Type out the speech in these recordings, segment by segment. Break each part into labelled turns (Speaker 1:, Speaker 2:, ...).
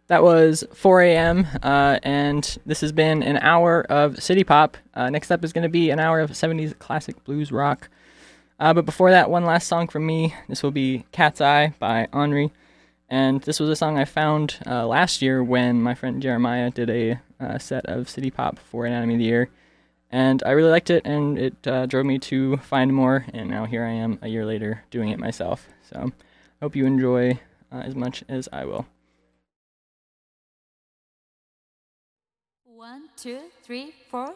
Speaker 1: That was 4 a.m., and this has been an hour of City Pop. Next up is going to be an hour of 70s classic blues rock. But before that, one last song from me. This will be Cat's Eye by Henri. And this was a song I found last year when my friend Jeremiah did a set of City Pop for Anatomy of the Year. And I really liked it, and it drove me to find more, and now here I am a year later doing it myself. So I hope you enjoy as much as I will.
Speaker 2: 1, 2, 3, 4.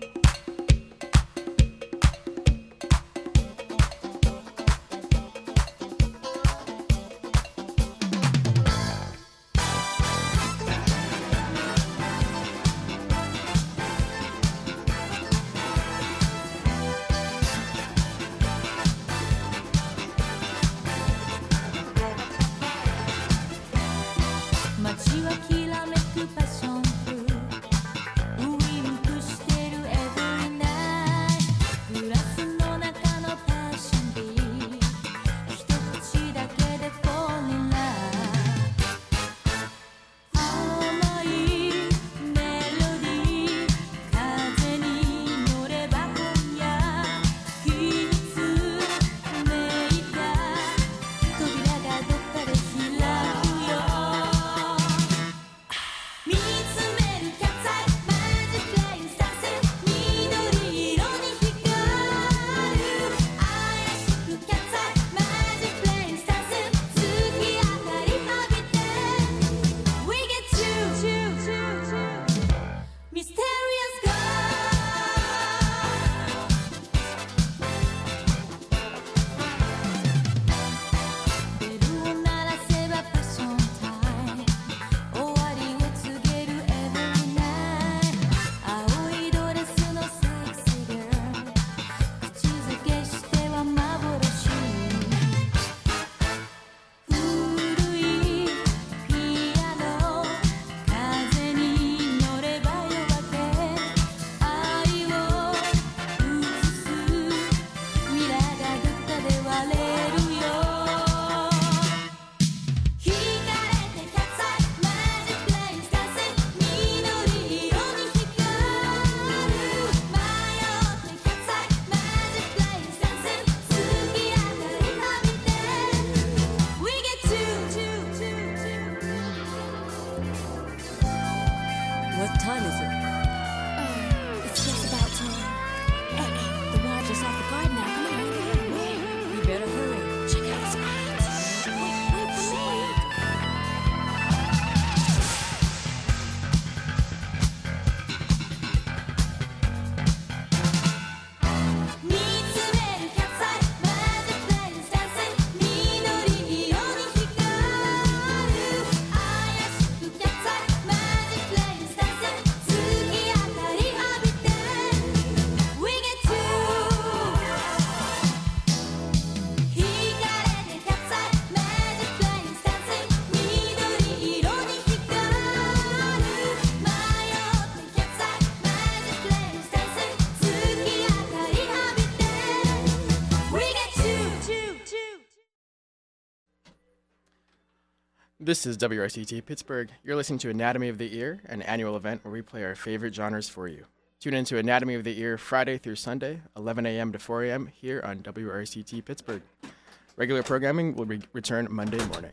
Speaker 3: This is WRCT Pittsburgh. You're listening to Anatomy of the Ear, an annual event where we play our favorite genres for you. Tune in to Anatomy of the Ear Friday through Sunday, 11 a.m. to 4 a.m. here on WRCT Pittsburgh. Regular programming will return Monday morning.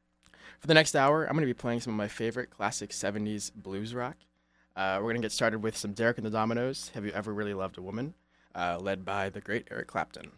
Speaker 3: For the next hour, I'm going to be playing some of my favorite classic 70s blues rock. We're going to get started with some Derek and the Dominos, Have You Ever Really Loved a Woman, led by the great Eric Clapton.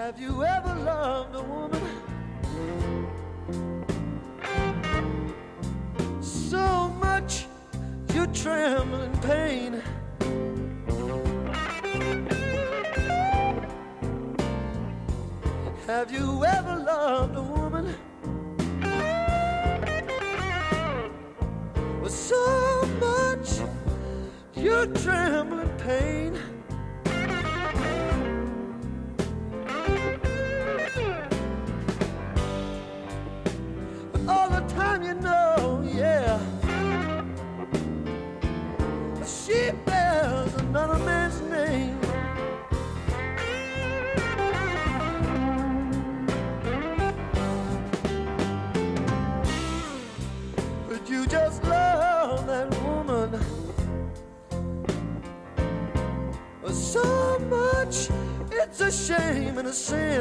Speaker 4: Have you ever loved a woman so much you tremble in pain? Have you ever loved a woman with so much you tremble in pain? But all the time you know, yeah, she bears another man's name. You just love that woman so much, it's a shame and a sin.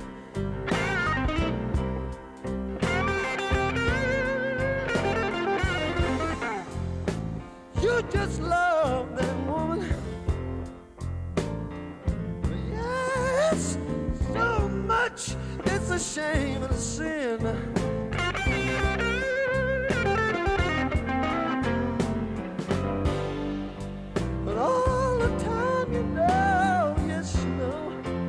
Speaker 4: You just love that woman, yes, so much, it's a shame and a sin. All the time you know, yes you know,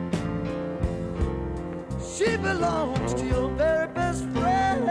Speaker 4: she belongs to your very best friend.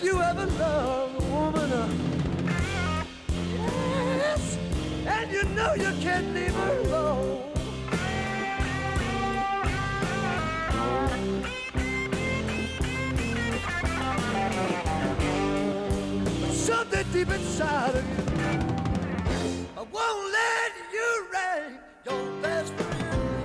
Speaker 4: you ever loved a woman, yes, and you know you can't leave her alone. But something deep inside of you, I won't let you rain your best friend.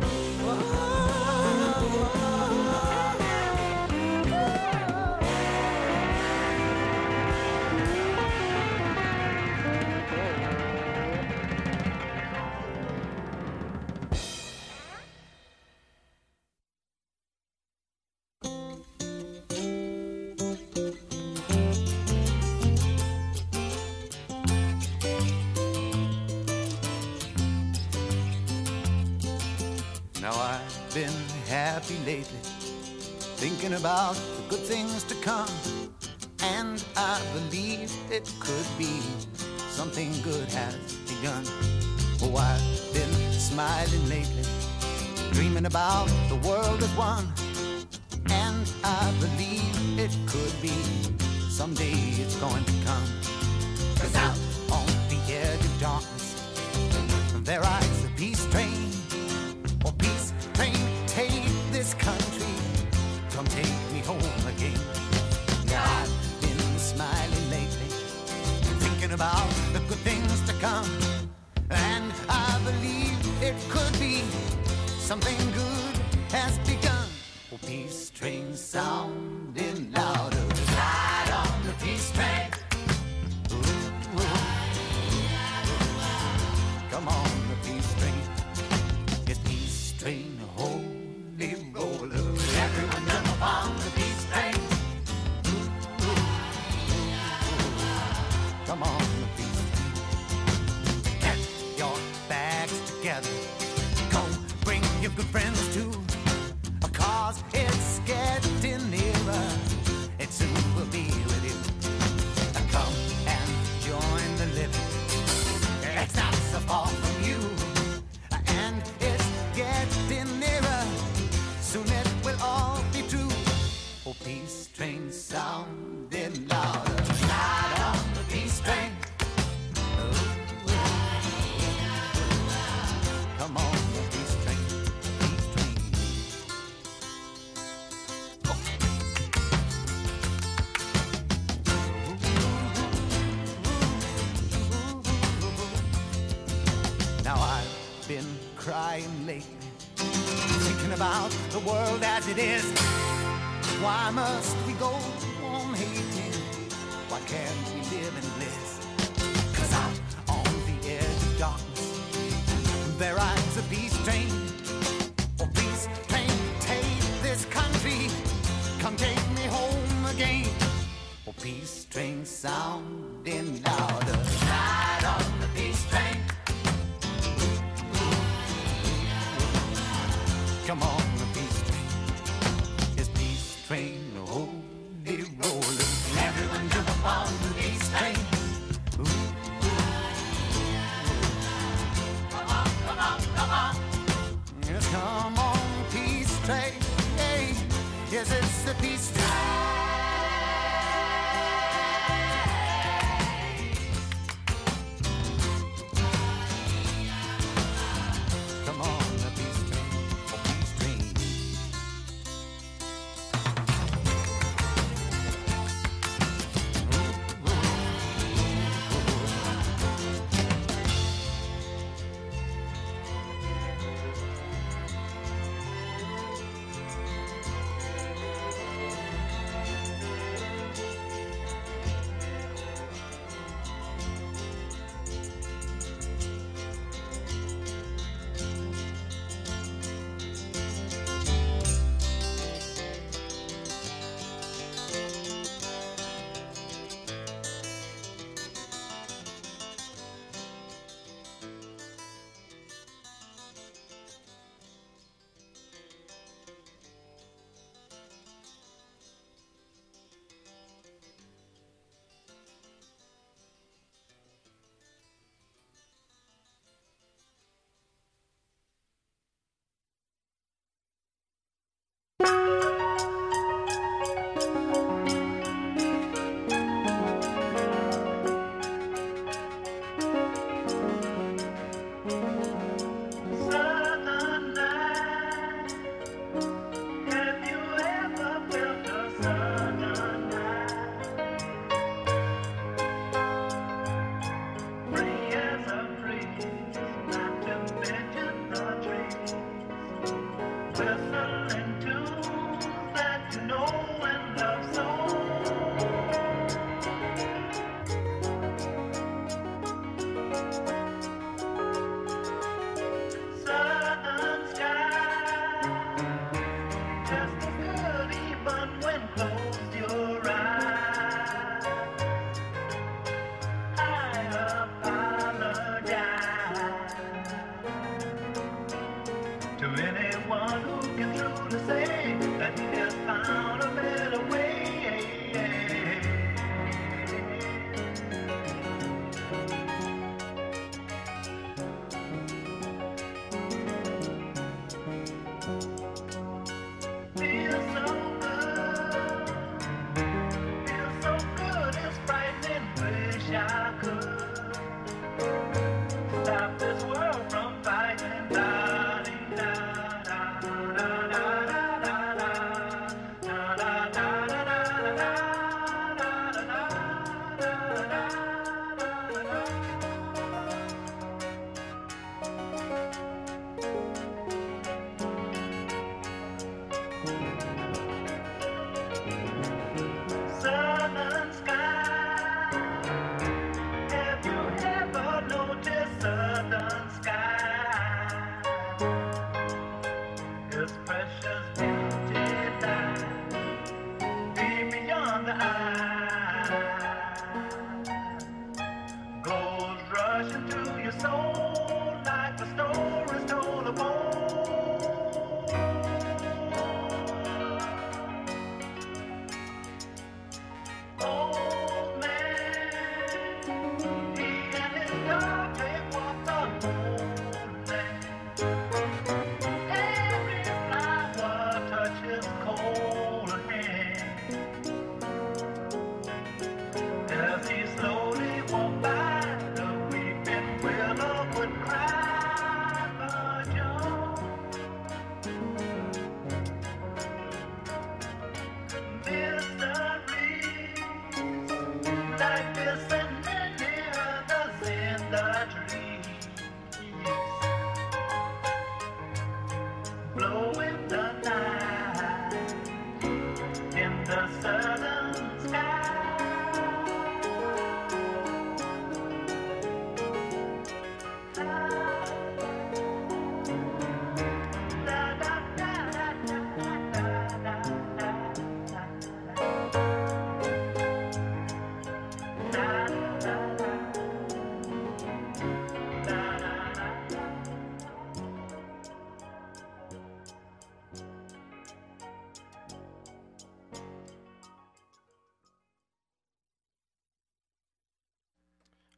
Speaker 5: Now I've been happy lately, thinking about the good things to come, and I believe it could be something good has begun. Oh, I've been smiling lately, dreaming about the world as one, and I believe it could be someday it's going to come. 'Cause out on the edge of darkness, there rides the peace train. Oh, peace train, take this country, come take me home again. Now I've been smiling lately, thinking about the good things to come, and I believe it could be something good has begun. Oh, peace train sounding louder, ride on the peace train. Ooh, ooh. Come on, the peace train. It's peace train, holy roller. Everyone jump on the peace train. Ooh, ooh. Come on, the peace train. Get your bags together. Go bring your good friends too. 'Cause it's getting nearer. It soon will be with you. Come and join the living. It's not so far from you. And it's getting nearer. Soon it will all be true. Oh, peace train sounding louder. Ride on the peace train. Come on, the peace train. Peace train. Now I've been crying lately, thinking about the world as it is. Why must we go on hating? Why can't we live in bliss? 'Cause out on the edge of darkness, there rides a peace train. Oh, peace train, take this country, come take me home again. Oh, peace train sounding louder, ride on the peace train. Come on, the peace train. It's peace train, holy roller. Everyone jump on the peace train. Ooh, ooh. Come on, come on, come on. Yes, come on, peace train. Hey, yes, it's the peace train. Come on, the peace train. Oh, peace train.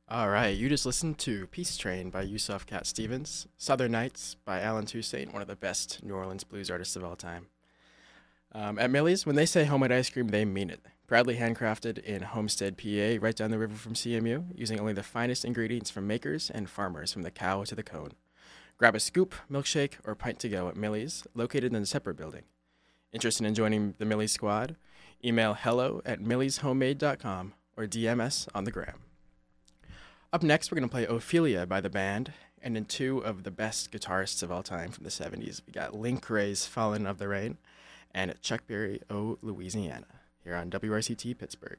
Speaker 3: All right, you just listened to Peace Train by Yusuf Cat Stevens, Southern Nights by Alan Toussaint, one of the best New Orleans blues artists of all time. At Millie's, when they say homemade ice cream, they mean it. Proudly handcrafted in Homestead, PA, right down the river from CMU, using only the finest ingredients from makers and farmers from the cow to the cone. Grab a scoop, milkshake, or pint to go at Millie's, located in the separate building. Interested in joining the Millie's squad? Email hello@millieshomemade.com or DM us on the gram. Up next, we're going to play Ophelia by the band, and in two of the best guitarists of all time from the 70s. We got Link Wray's Fallen of the Rain and Chuck Berry, Oh, Louisiana, here on WRCT Pittsburgh.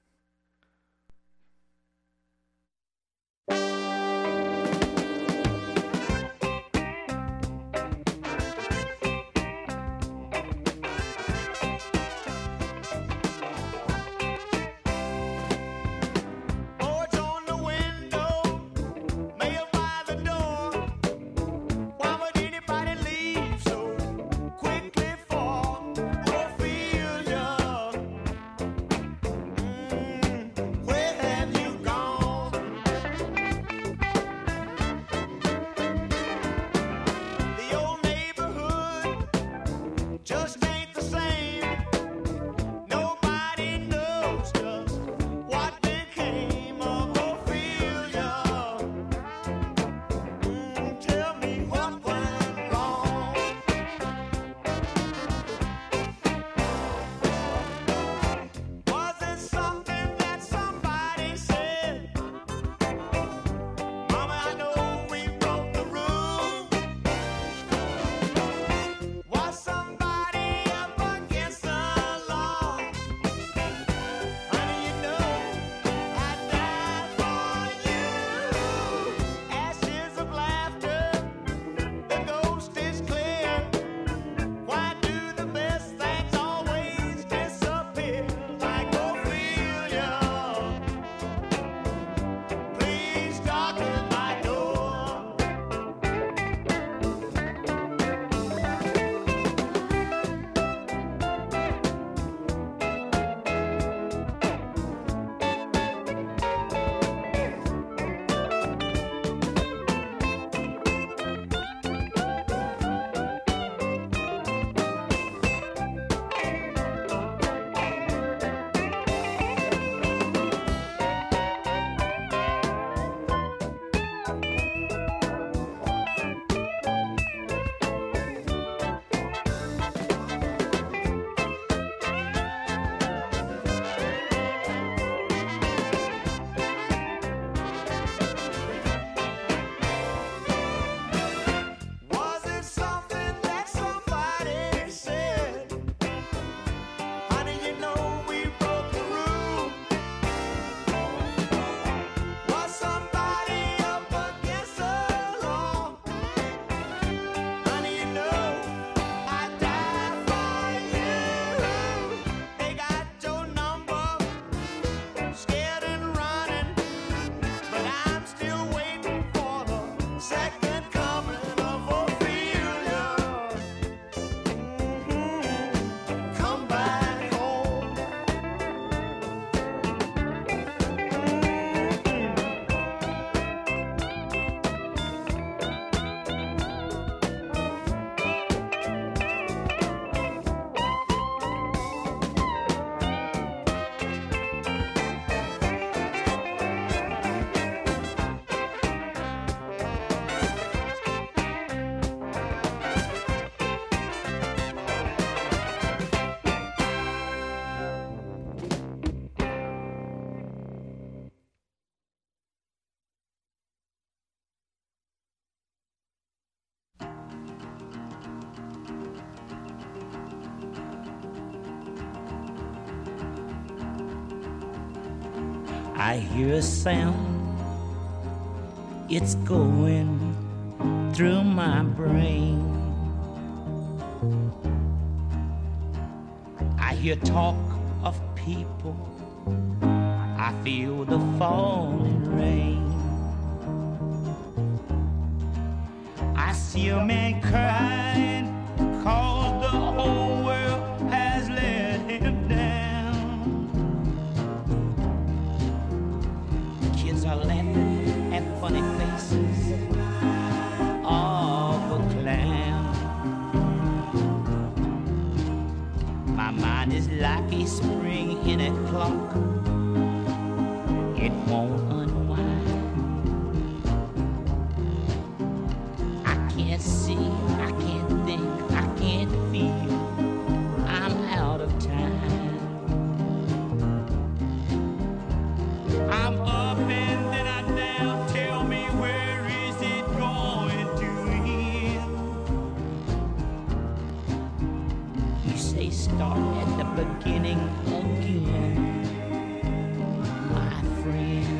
Speaker 6: I hear a sound, it's going through my brain. I hear talk of people, I feel the falling rain. I see a man crying, 'cause the whole world has let him down. Kids are laughing clock, it won't unwind. I can't see, I can't think, I can't feel. I'm out of time. I'm up and then I'm down. Tell me, where is it going to end? You say start at the beginning again, my friend.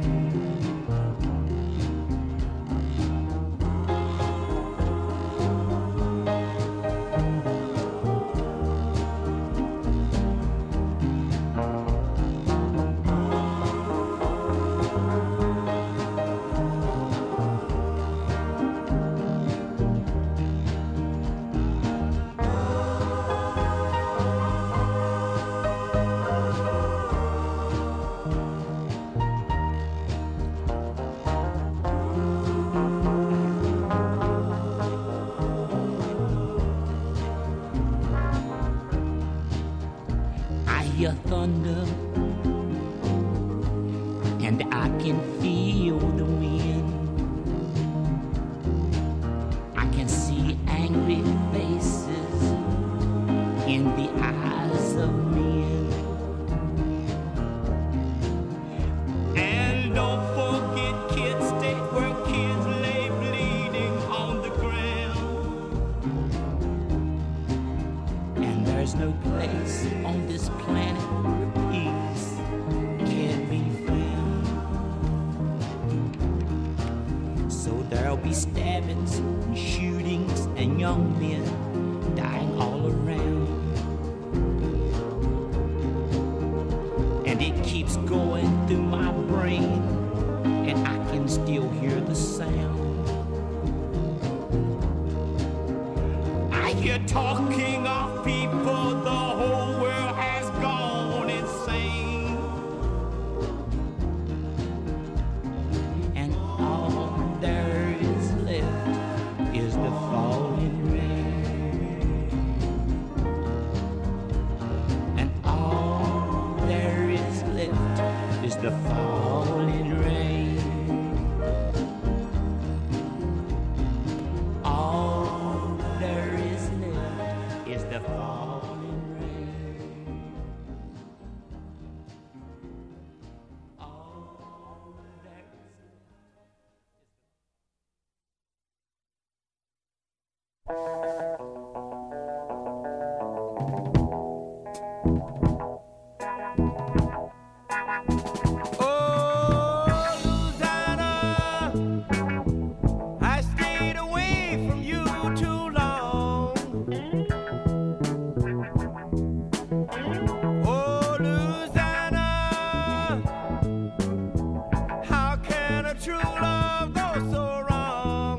Speaker 6: I hear thunder and I can feel the wind. I can see angry faces in the eyes of men. And don't forget Kid State, where kids lay bleeding on the ground. And there's no place on this planet where peace can be found. So there'll be stabbings and shootings and young men dying all around. And it keeps going through my brain, and I can still hear the sound. I hear talking of people, the whole world has gone insane. And all there is left is the falling rain. And all there is left is the falling rain. All there is left is the falling rain. All there is
Speaker 4: Oh, Louisiana, I stayed away from you too long. Oh, Louisiana, how can a true love go so wrong?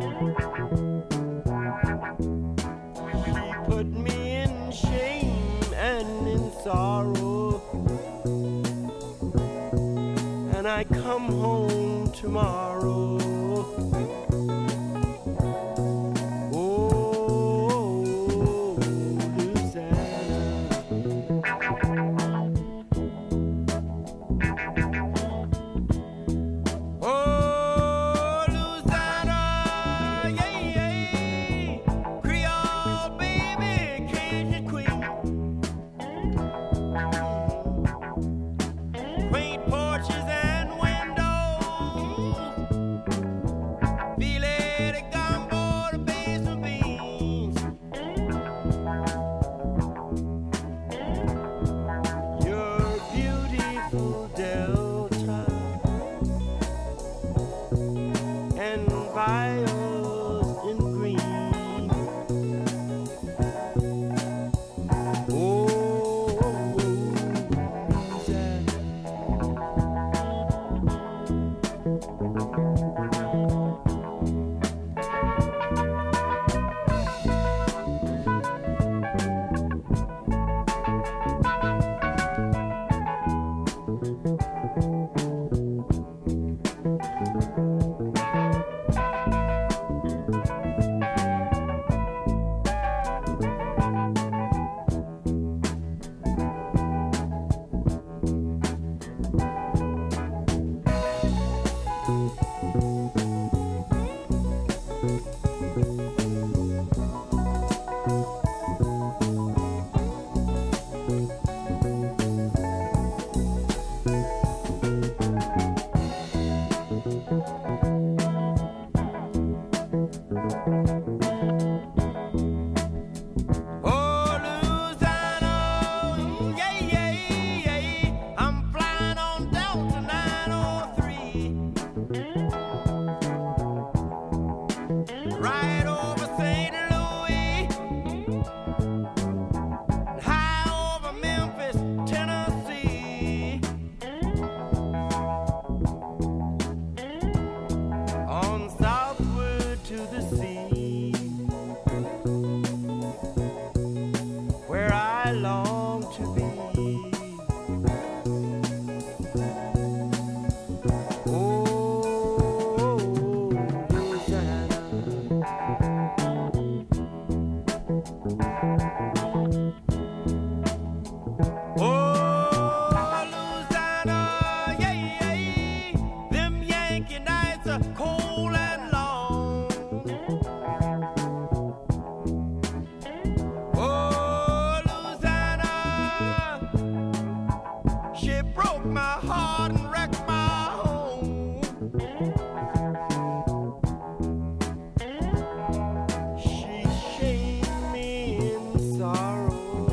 Speaker 4: She put me in shame and in sorrow, and I come home tomorrow. Oh, Louisiana. Oh, Louisiana, yeah, yeah. Creole baby, Cajun queen. Quaint porches and windows, Oh, Louisiana, yeah, yeah, yeah. I'm flying on down to 903. Right over St. Louis, high over Memphis, Tennessee. On southward to the sea, where I long to be. Oh, Louisiana. Oh, Louisiana, yeah, yeah. Them Yankee nights are cold and long. Oh, Louisiana, she broke my heart and wrecked my home. She shamed me in sorrow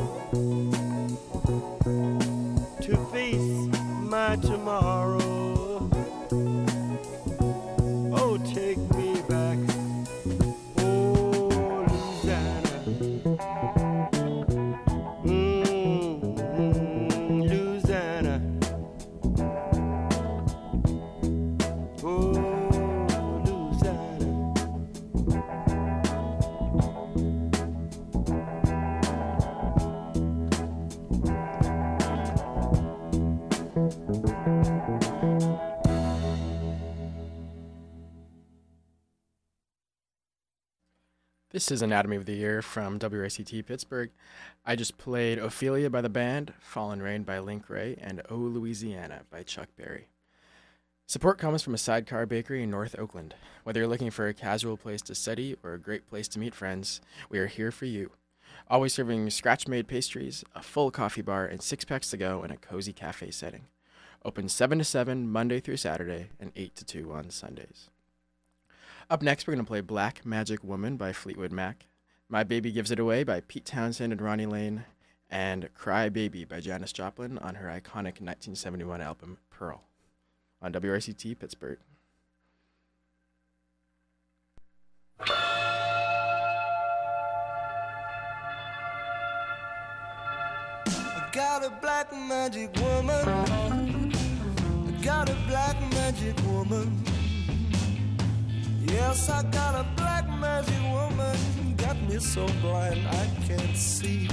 Speaker 4: to face my tomorrow. Oh, take me back, oh, Louisiana. Louisiana. Oh, Louisiana.
Speaker 3: This is Anatomy of the Year from WRCT Pittsburgh. I just played Ophelia by the band, Fallen Rain by Link Ray, and Oh Louisiana by Chuck Berry. Support comes from a sidecar bakery in North Oakland. Whether you're looking for a casual place to study or a great place to meet friends, we are here for you. Always serving scratch-made pastries, a full coffee bar, and 6-packs to go in a cozy cafe setting. Open 7 to 7 Monday through Saturday and 8 to 2 on Sundays. Up next, we're going to play Black Magic Woman by Fleetwood Mac, My Baby Gives It Away by Pete Townsend and Ronnie Lane, and Cry Baby by Janis Joplin on her iconic 1971 album, Pearl, on WRCT Pittsburgh.
Speaker 4: I got a black magic woman. I got a black magic woman. Yes, I got a black magic woman. Got me so blind I can't see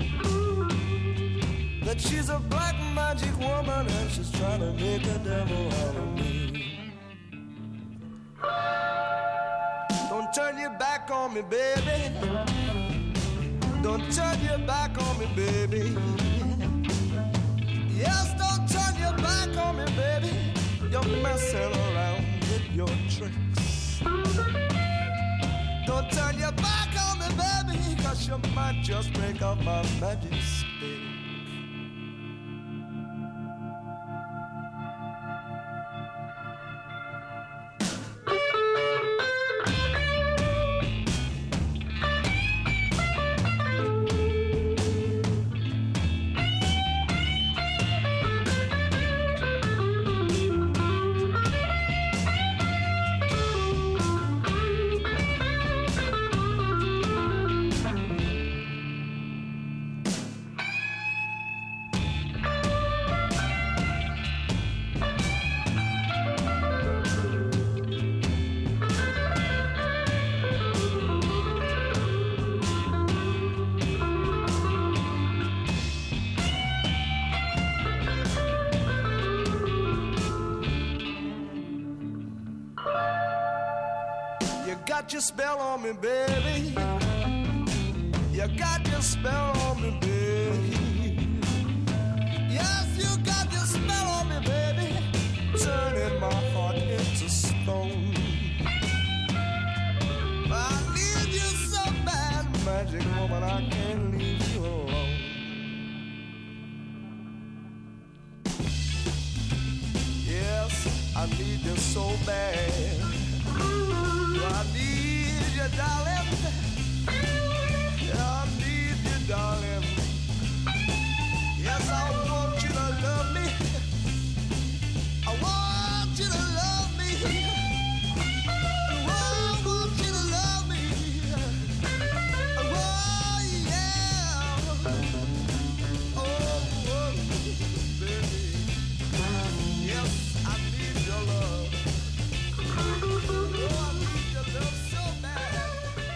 Speaker 4: that she's a black magic woman and she's trying to make a devil out of me. Don't turn your back on me, baby. Don't turn your back on me, baby. Yes, don't turn your back on me, baby. You're messing around with your tricks. Don't turn your back on me, baby, 'cause you might just break up my magic stick. Got your spell on me, baby. You got your spell on me, baby. Yes, you got your spell on me, baby. Turning my heart into stone. I need you so bad, magic woman, I can't leave you alone. Yes, I need you so bad. I need you darling. I need you, darling. Yes, I want you to love me. I want you to love me. I want you to love me. Oh, yeah. Oh, baby. Yes, I need your love. Oh, I need your love so bad.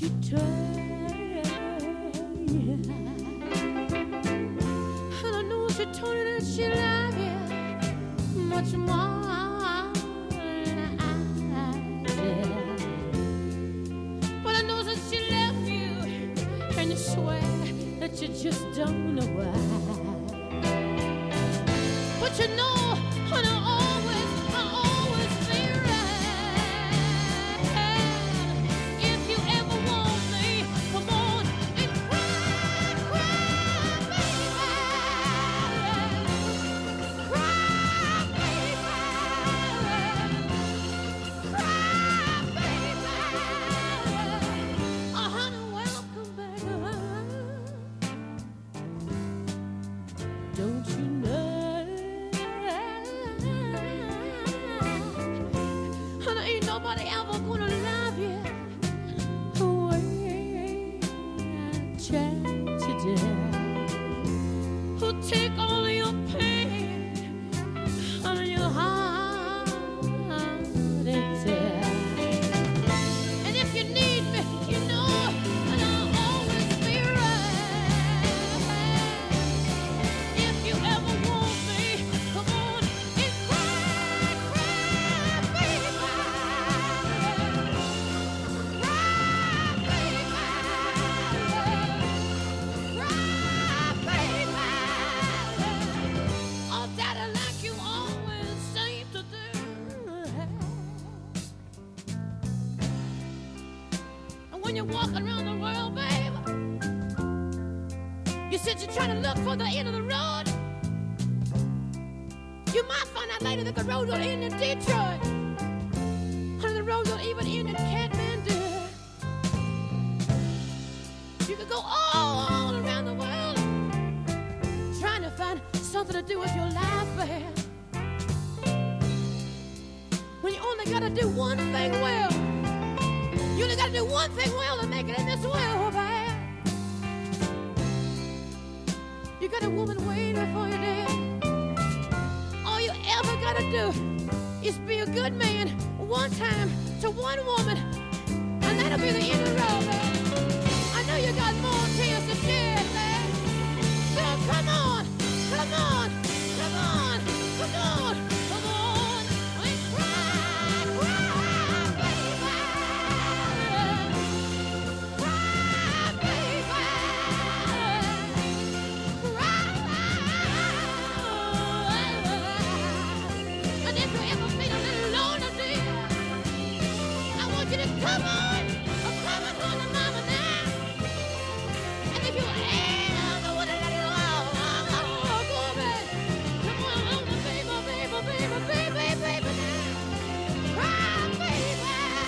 Speaker 7: she tried. And I know she told you that she loved you much more than I did. But I know that she left you, and you swear that you just don't know why. But you know, and I always be right. If you ever want me, come on and cry, baby. Cry, baby. Cry, baby. Oh, honey, welcome back. Don't you know? Honey, ain't nobody ever gonna love you the way I tried to do. Who'll take all your pain out of your heart and tear. And if you need me, you know that I'll always be right. If you ever want me, come on and cry, baby. Cry, baby. Oh, daddy, like you always seem to do. And when you're walking around the world, baby, you said you're trying to look for the end of the road. You might find out later that the road don't end in Detroit. And the road don't even end in Kathmandu. You could go all around the world trying to find something to do with your life, babe. When you only gotta do one thing well. You only gotta do one thing well to make it in this world, babe. You got a woman waiting for you there. All you ever gotta do is be a good man one time to one woman, and that'll be the end of the road, babe. I know you got more tears to shed, babe. So come on, come on, come on, come on, come on, and cry, baby. Cry, baby. And if you ever feel a little lonely, dear, I want you to come on home to mama now. And if you ever want to let it all go, baby, come on home to baby, baby now. Cry, baby.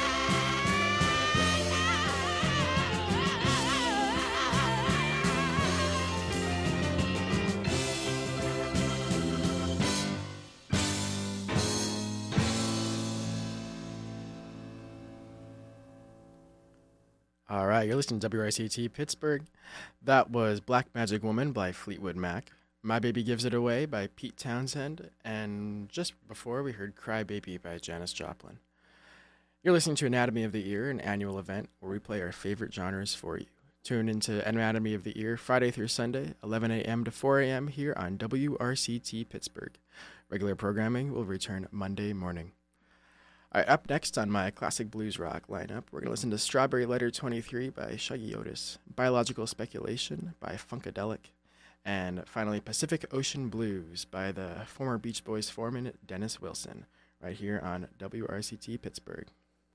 Speaker 3: All right, you're listening to WRCT Pittsburgh. That was Black Magic Woman by Fleetwood Mac, My Baby Gives It Away by Pete Townsend, and just before we heard Cry Baby by Janis Joplin. You're listening to Anatomy of the Ear, an annual event where we play our favorite genres for you. Tune into Anatomy of the Ear Friday through Sunday, 11 a.m. to 4 a.m. here on WRCT Pittsburgh. Regular programming will return Monday morning. All right, up next on my classic blues rock lineup, we're going to listen to Strawberry Letter 23 by Shuggy Otis, Biological Speculation by Funkadelic, and finally Pacific Ocean Blues by the former Beach Boys foreman Dennis Wilson, right here on WRCT Pittsburgh.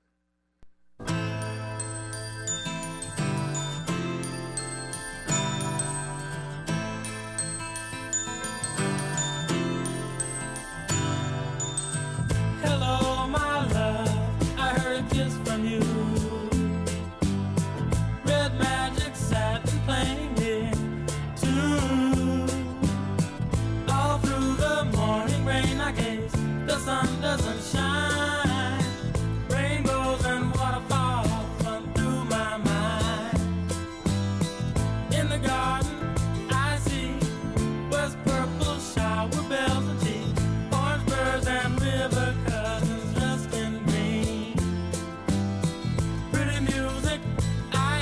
Speaker 8: Hello, my love, I heard this from you. Red magic satin playing here too. All through the morning rain, I guess the sun doesn't shine. Rainbows and waterfalls run through my mind. In the garden, I see was purple shower bells and tea, orange birds and river cousins dressed in green. Pretty music I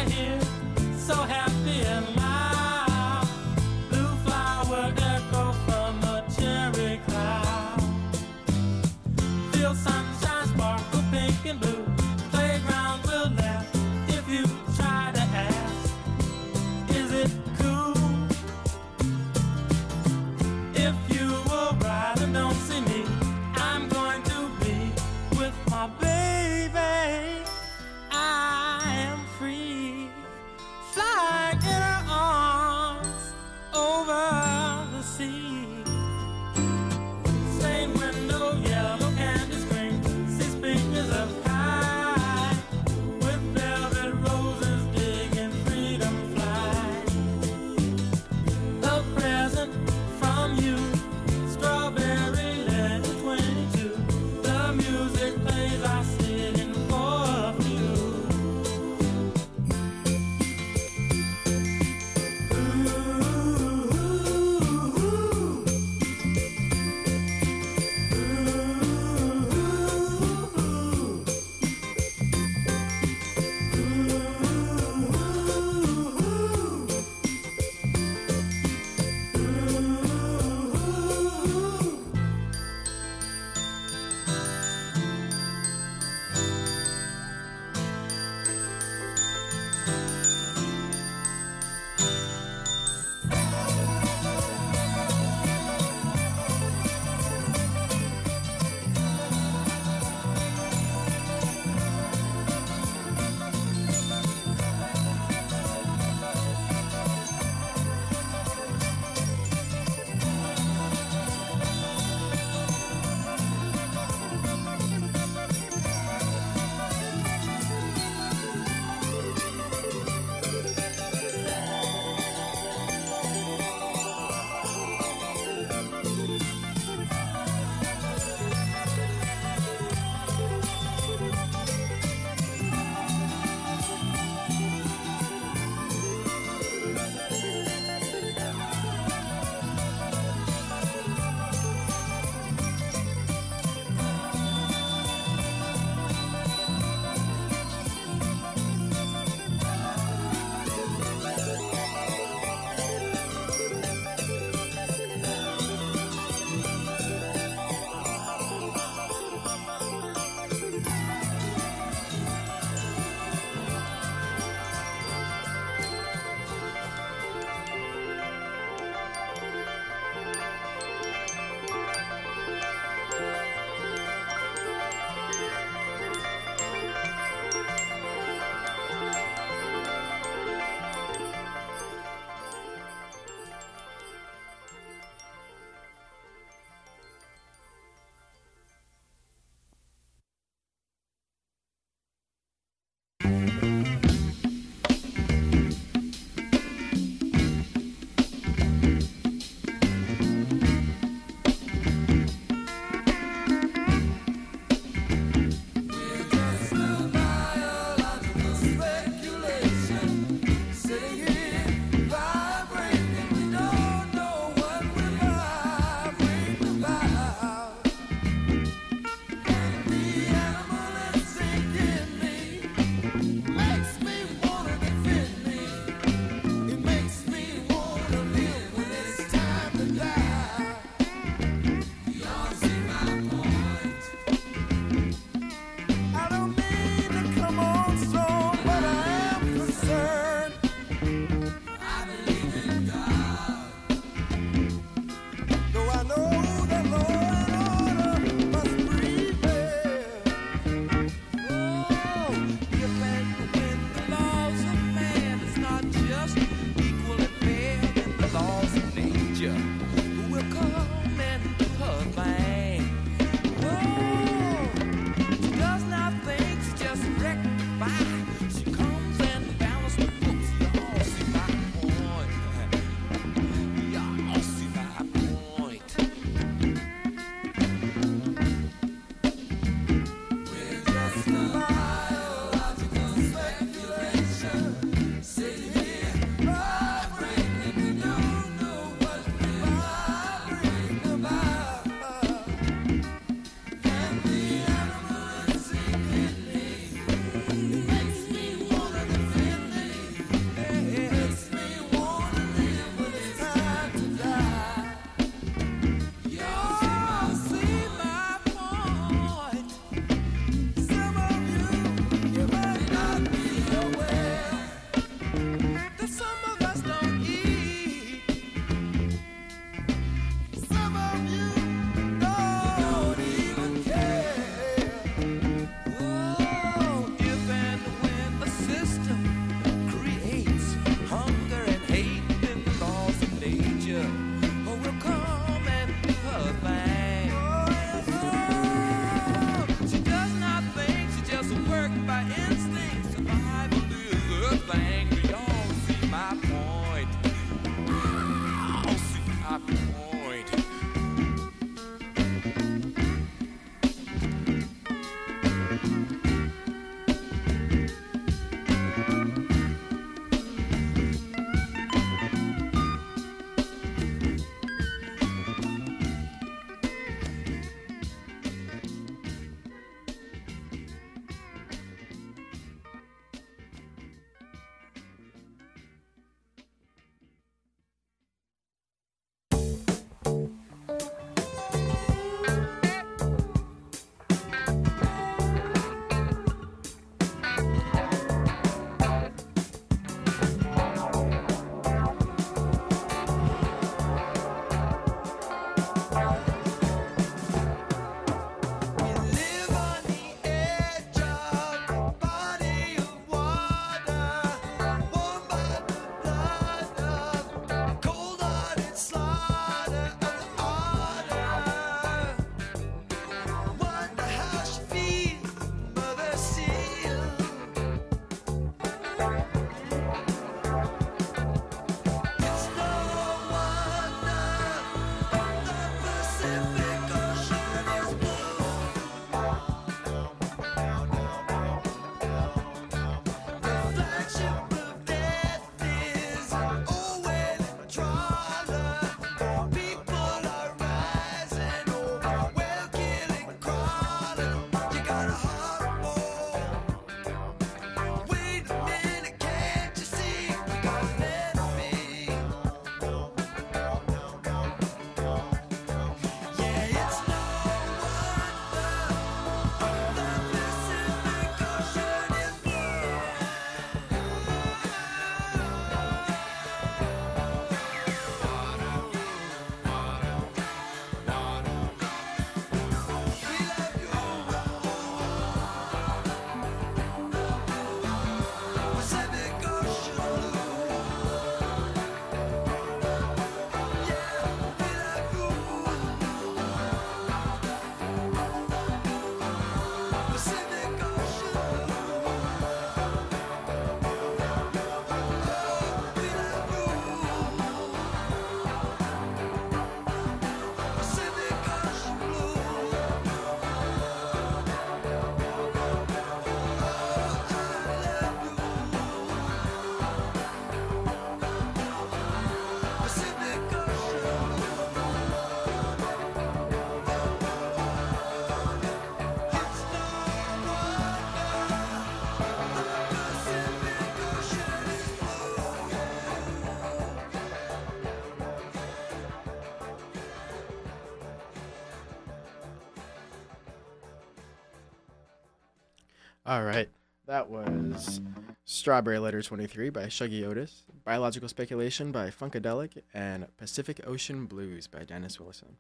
Speaker 3: All right. That was Strawberry Letter 23 by Shuggy Otis, Biological Speculation by Funkadelic, and Pacific Ocean Blues by Dennis Willison.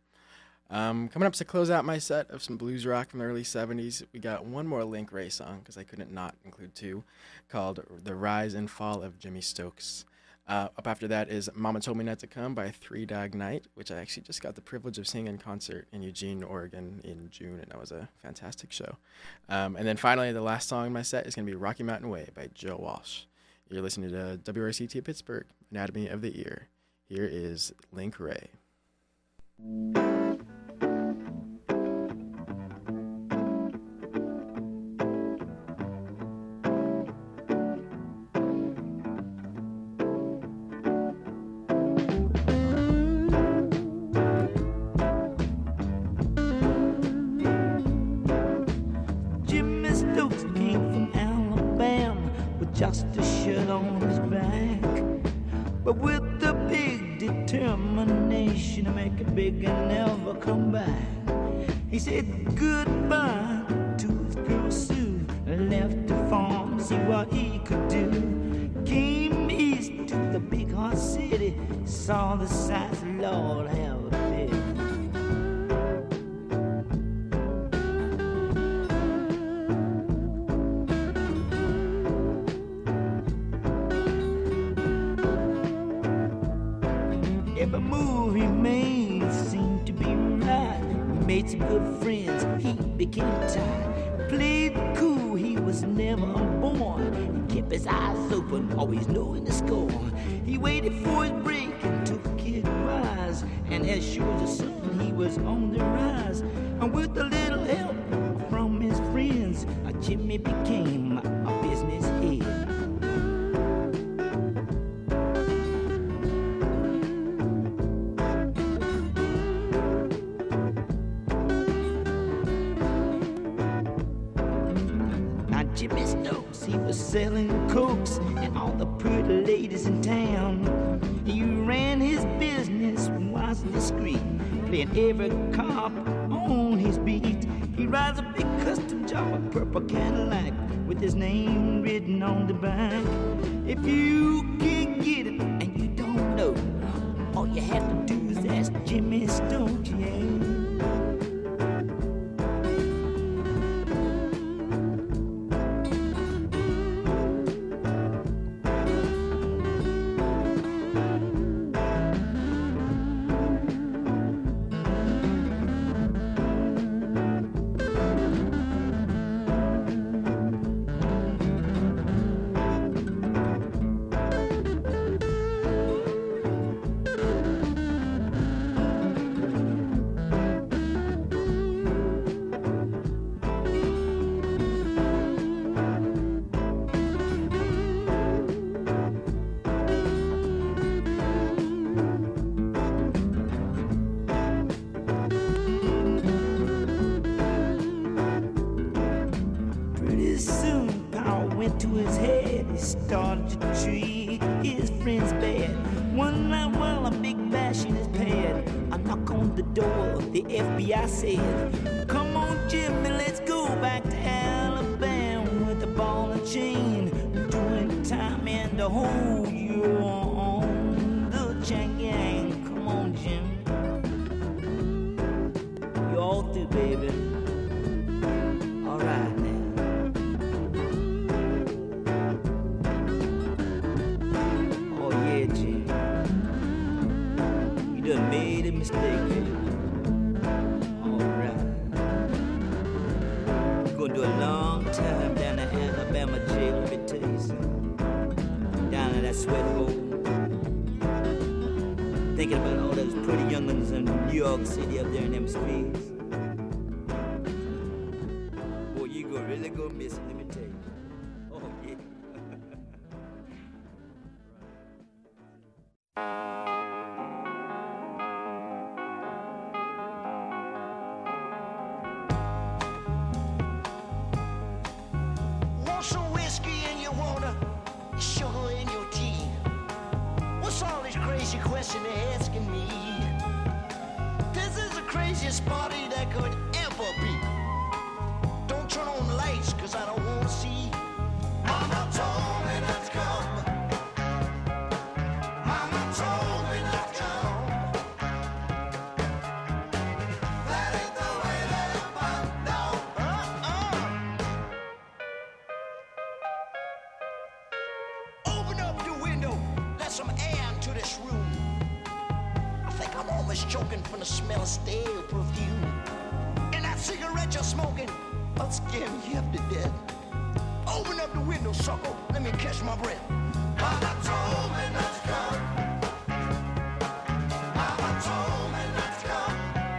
Speaker 3: Coming up to close out my set of some blues rock from the early 70s, we got one more Link Wray song, because I couldn't not include two, called The Rise and Fall of Jimmy Stokes. Up after that is Mama Told Me Not to Come by Three Dog Night, which I actually just got the privilege of seeing in concert in Eugene, Oregon in June, and that was a fantastic show. And then finally, the last song in my set is going to be Rocky Mountain Way by Joe Walsh. You're listening to WRCT Pittsburgh, Anatomy of the Ear. Here is Link Ray.
Speaker 6: Jimmy Stokes came from Alabama with just a shirt on his back, but with the big determination to make it big and never come back. He said goodbye to his girl Sue, left the farm to see what he could do. Came east to the big hot city, saw the sights, Lord have a pity. Every move he made seemed to be right. He made some good friends, he became tight. Played cool, he was never born. He kept his eyes open, always knowing the score. He waited for his break and took it wise. And as sure as the sun, he was on the rise. And with a little help from his friends, Jimmy became a business head. Jimmy Stokes, he was selling cokes and all the pretty ladies in town. He ran his business wise and discreet, playing every cop on his beat. He rides a big custom job, a purple Cadillac, with his name written on the back. If you can't get it and you don't know, all you have to do is ask Jimmy Stokes, yeah. To his head, he started to treat his friends bad. One night while a big bash in his pad, a knock on the door, the FBI said, "Come on, Jimmy, let's go back to Alabama with the ball and chain. Doing time in the hole, you're on the chain gang. Come on, Jimmy, you're all through, baby. All right now." You done made a mistake, baby. Alright. You're gonna do a long time down in Alabama jail, let me tell you something. Down in that sweat hole. Thinking about all those pretty young'uns in New York City up there in them streets. Boy, you gonna really go miss it, let me tell you. Oh, yeah.
Speaker 9: Want some whiskey in your water, sugar in your tea? What's all this crazy question they're asking me? This is the craziest party that could ever be. Don't turn on the lights, cause I don't wanna see. Mama told me not to come. Mama told me not to come. That ain't the way that I'm down. Open up your window, let get some air into this room. I think I'm almost choking from the smell of stale perfume. And that cigarette you're smoking, I'll scare me half to death. Open up the window, sucker, let me catch my breath. Mama told me not to come. Mama told me not to come.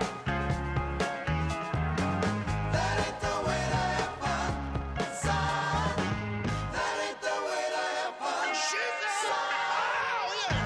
Speaker 9: That ain't the way to have fun, son. That ain't the way to have fun. She said, oh yeah.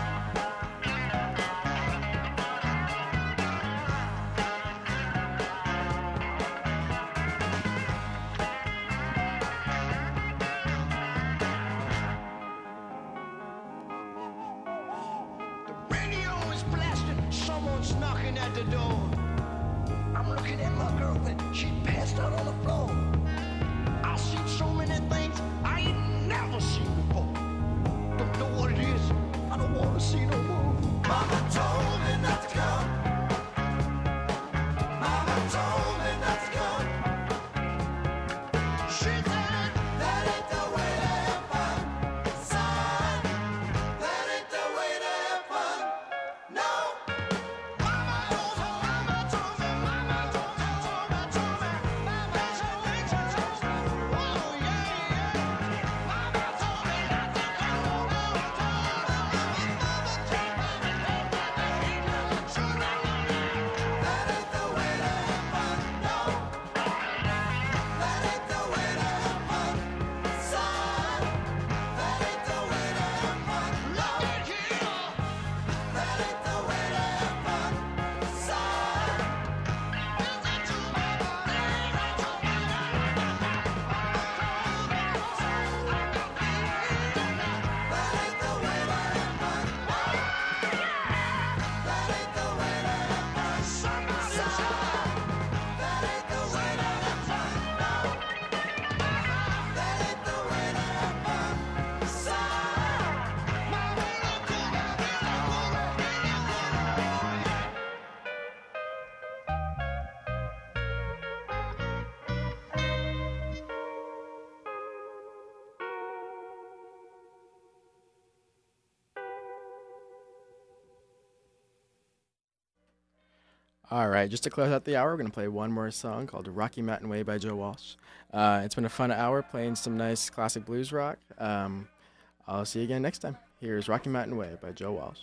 Speaker 9: Radio is blasting, someone's knocking at the door. I'm looking at my girl, but she passed out on the floor. I've seen so many things I ain't never seen before. Don't know what it is, I don't want to see no more. Mama told me not to come. Mama told me not to come. She said, that ain't the way to have fun, son. That ain't the way to have fun. No. Mama told me, mama told me, mama told me, told me, told me. Mama told me, told me, told me. Oh yeah, yeah. Mama told me not to come. Mama told me, mama told me, that ain't the way to have fun. No. That ain't the way to have fun, son. That ain't the way to have fun. Look at here. That ain't the way to have fun, son. Listen to my body. That ain't the way to have fun. That ain't the way to have fun. That ain't the way to have fun. Somebody say that ain't the way to have fun. No. That ain't the way to have fun, son. Mama, look at me,
Speaker 3: All right, just to close out the hour, we're going to play one more song called Rocky Mountain Way by Joe Walsh. It's been a fun hour playing some nice classic blues rock. I'll see you again next time. Here's Rocky Mountain Way by Joe Walsh.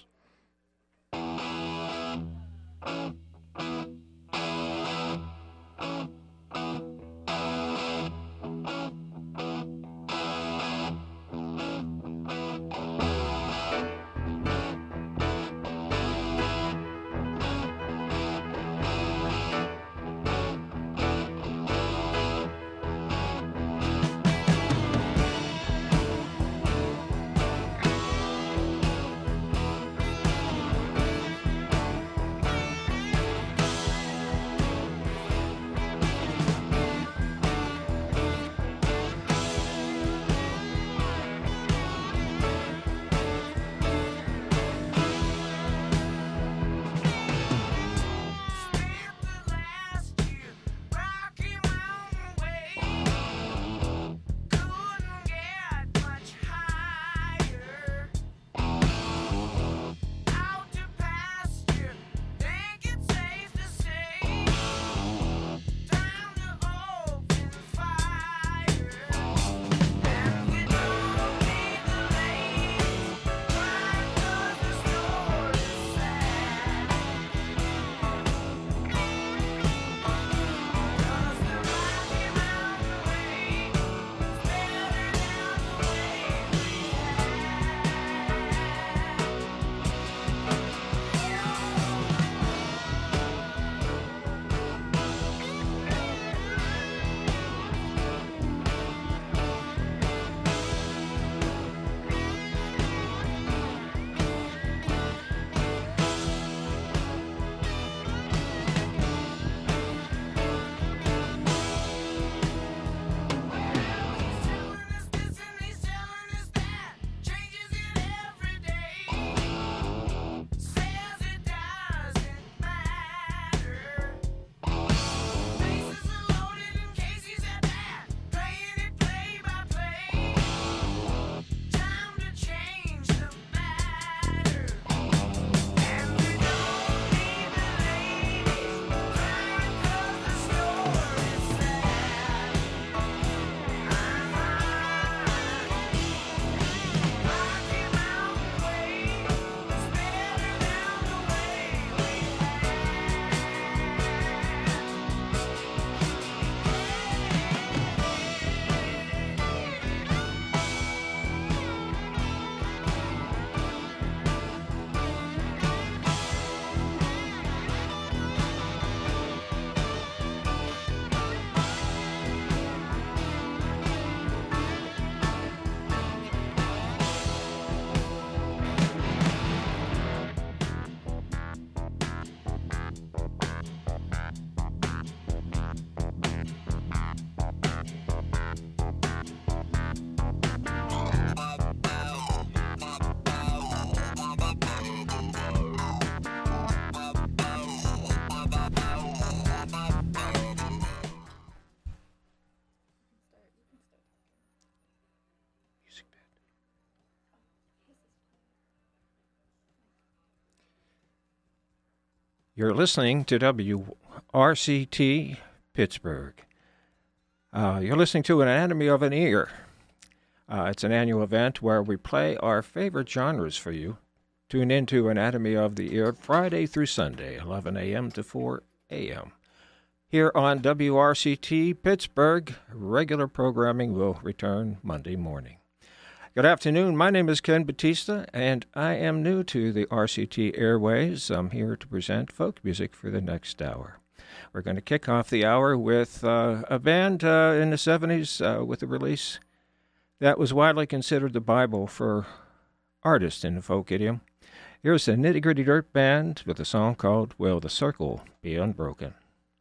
Speaker 10: You're listening to WRCT Pittsburgh. You're listening to Anatomy of an Ear. It's an annual event where we play our favorite genres for you. Tune in to Anatomy of the Ear Friday through Sunday, 11 a.m. to 4 a.m. Here on WRCT Pittsburgh, regular programming will return Monday morning. Good afternoon. My name is Ken Batista, and I am new to the RCT Airways. I'm here to present folk music for the next hour. We're going to kick off the hour with a band in the 70s with a release that was widely considered the Bible for artists in the folk idiom. Here's the Nitty Gritty Dirt Band with a song called Will the Circle Be Unbroken?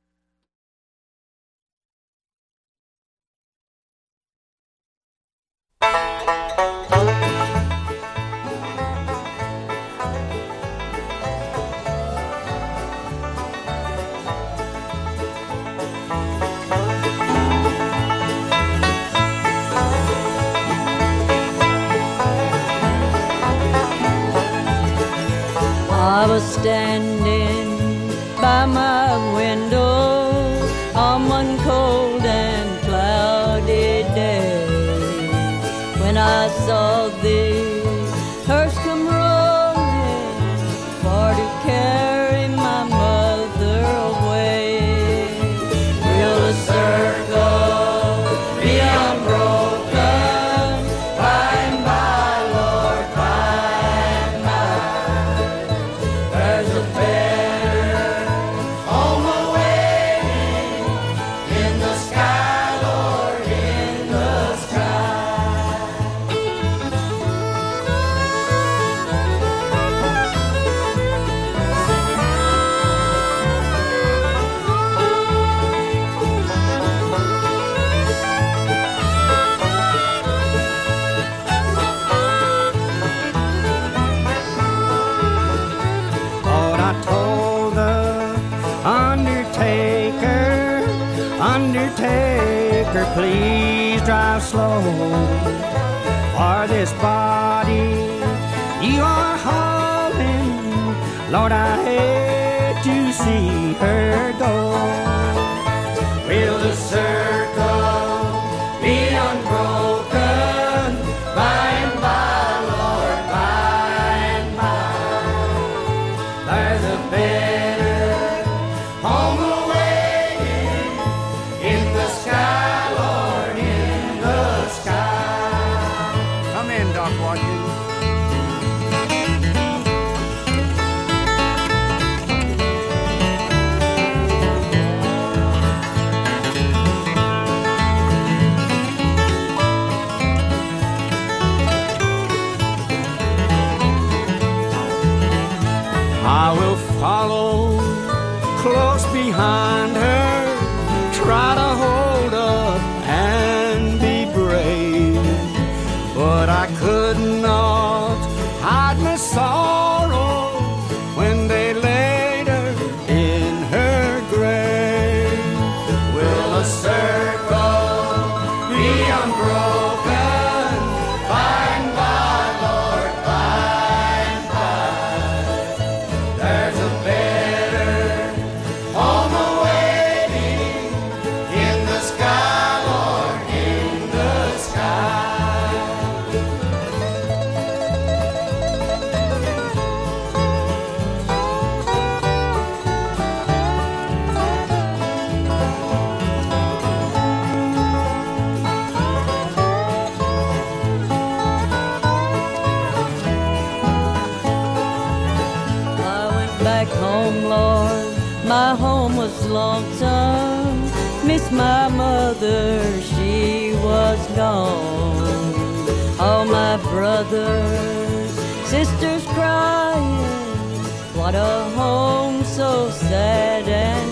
Speaker 11: I was standing by my window on one cold and cloudy day when I saw the hearse come rolling for to carry my mother away. Will the circle be unbroken by and by, Lord, by and by? There's a better home awaiting in the sky, Lord, in the sky.
Speaker 12: Lord, I told the Undertaker, please drive slow. For this body you are hauling, Lord, I hate to see her go. Will the circle be unbroken by and by, Lord, by and by? There's a better home awaiting in the sky, Lord, in the sky. Come in, Doc Watkins. I will follow close behind her, try to hold up and be brave, but I could not hide my sorrow when they laid her in her grave. Will a circle be unbroken by and by, Lord, by and by? There's a better home awaiting in the sky, Lord, in the sky. I went back home, Lord, my home was lonesome. Miss my mother, she was gone. All my brothers, sisters crying, what a home so sad and